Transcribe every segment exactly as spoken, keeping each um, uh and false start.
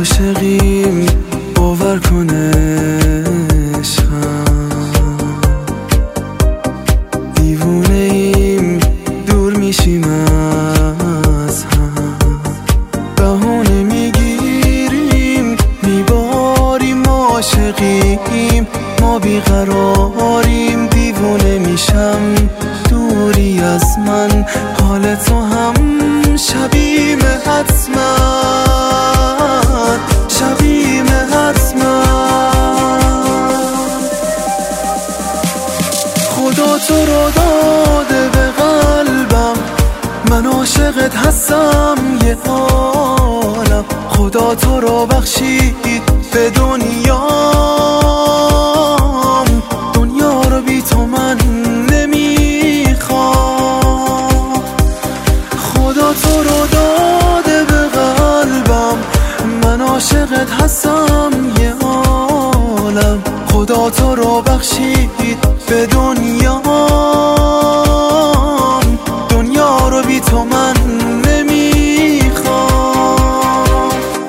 عاشقیم باور کنه عشقم، دیوونه ایم دور میشیم از هم، بهونه میگیریم میباریم عاشقیم، ما بیقراریم دیوونه میشم دوری از من، حال تو هم شبیه حتما شبیه حتما. خدا تو رو داده به قلبم، من عاشقت هستم یه عالم، خدا تو رو بخشید به دنیام، دنیا رو بی تو من نمیخوام. خدا تو رو داده به قلبم، من عاشقت هستم یه عالم، خدا تو رو بخشید به دنیام، دنیا رو بی تو من نمیخوام.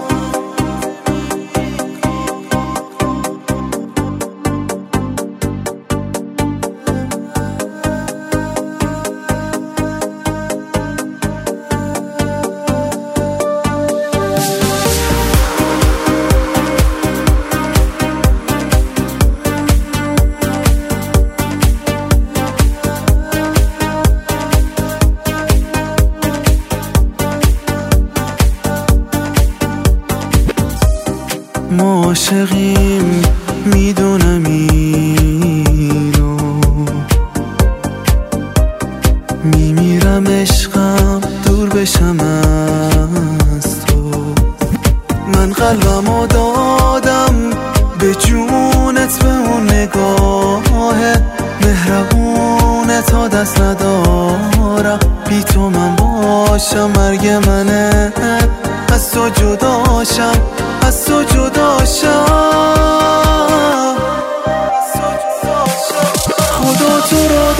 ما عاشقیم میدونم اینو، میمیرم عشقم دور بشم از تو، من قلبمو دادم به جونت، به اون نگاه مهربونه تا دست ندارم، بی تو من باشم مرگ منه، از تو جداشم از تو جداشم. خدا تو رو